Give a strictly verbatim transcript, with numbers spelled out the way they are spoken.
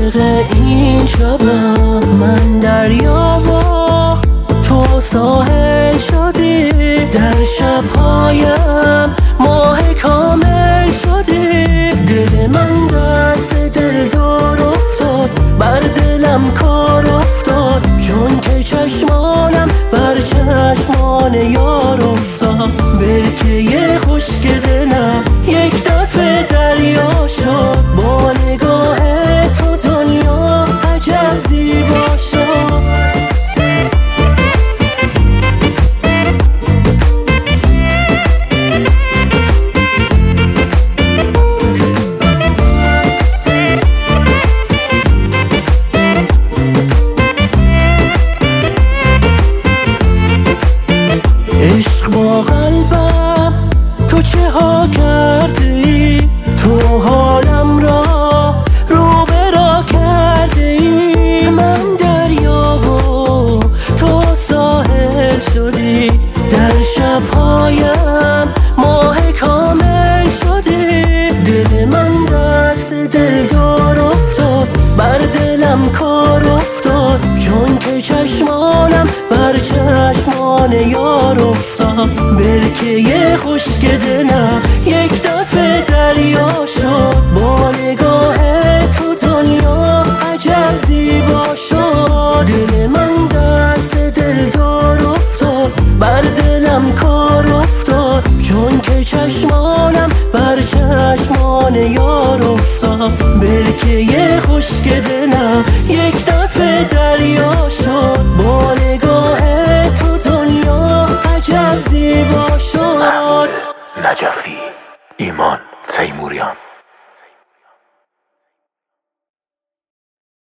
عاشق این شبم. من دریا و تو ساحل شدی، در شبهایم ماه کامل شدی. دل من دست دل دور افتاد، بر دلم کار افتاد، چون که چشمانم بر چشمان یار افتاد. برکه خشک دلم یک دفعه دریا شد، با نگاه تو دنیا عجب زیبا شد. عشق با قلبم تو چه ها کردی، تو حالم را رو به را کرده ای. من دریا و تو ساحل شدی، در شبهایم ماه کامل شدی. دل من دست دل دار افتاد، بر دلم کار افتاد، چون که چشمانم بر چشمان یار افتاد. برکه خشک دلم یک دفعه دریا شد، با نگاه تو دنیا عجب زیبا شد. دل من دست دل دار افتاد، بر دلم کار افتاد، چون که چشمانم بر چشمان یار افتاد. برکه خشک دلم یک دفعه دریا شد، با نگاه تو دنیا عجب زیبا شد. نجفی، ایمان تیموریان.